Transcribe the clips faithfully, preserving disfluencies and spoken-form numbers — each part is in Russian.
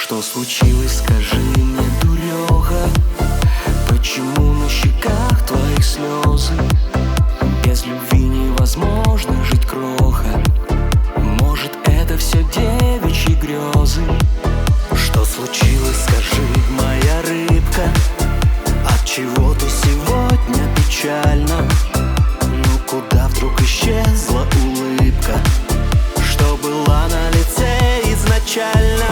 Что случилось, скажи мне, дуреха? Почему на щеках твоих слезы? Без любви невозможно жить, кроха. Может, это все девичьи грезы? Что случилось, скажи, моя рыбка? Отчего ты сегодня печальна? Ну куда вдруг исчезла улыбка, что была на лице изначально?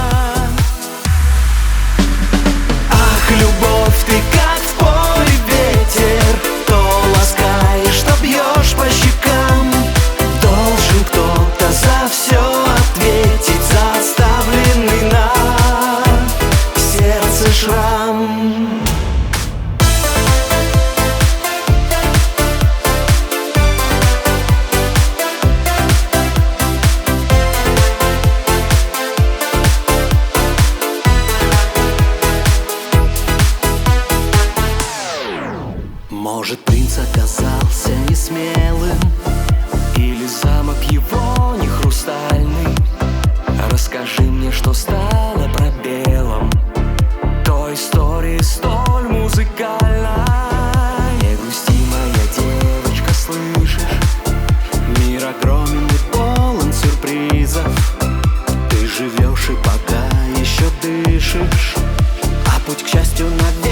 Ах, любовь, ты как в поле ветер, то ласкаешь, то бьешь по щекам. Должен кто-то за все ответить, за оставленный на сердце шрам. Может, принц оказался несмелым, или замок его не хрустальный? Расскажи мне, что стало пробелом той истории столь музыкальной. Не грусти, моя девочка, слышишь? Мир огромен и полон сюрпризов. Ты живешь и пока еще дышишь, а путь к счастью навек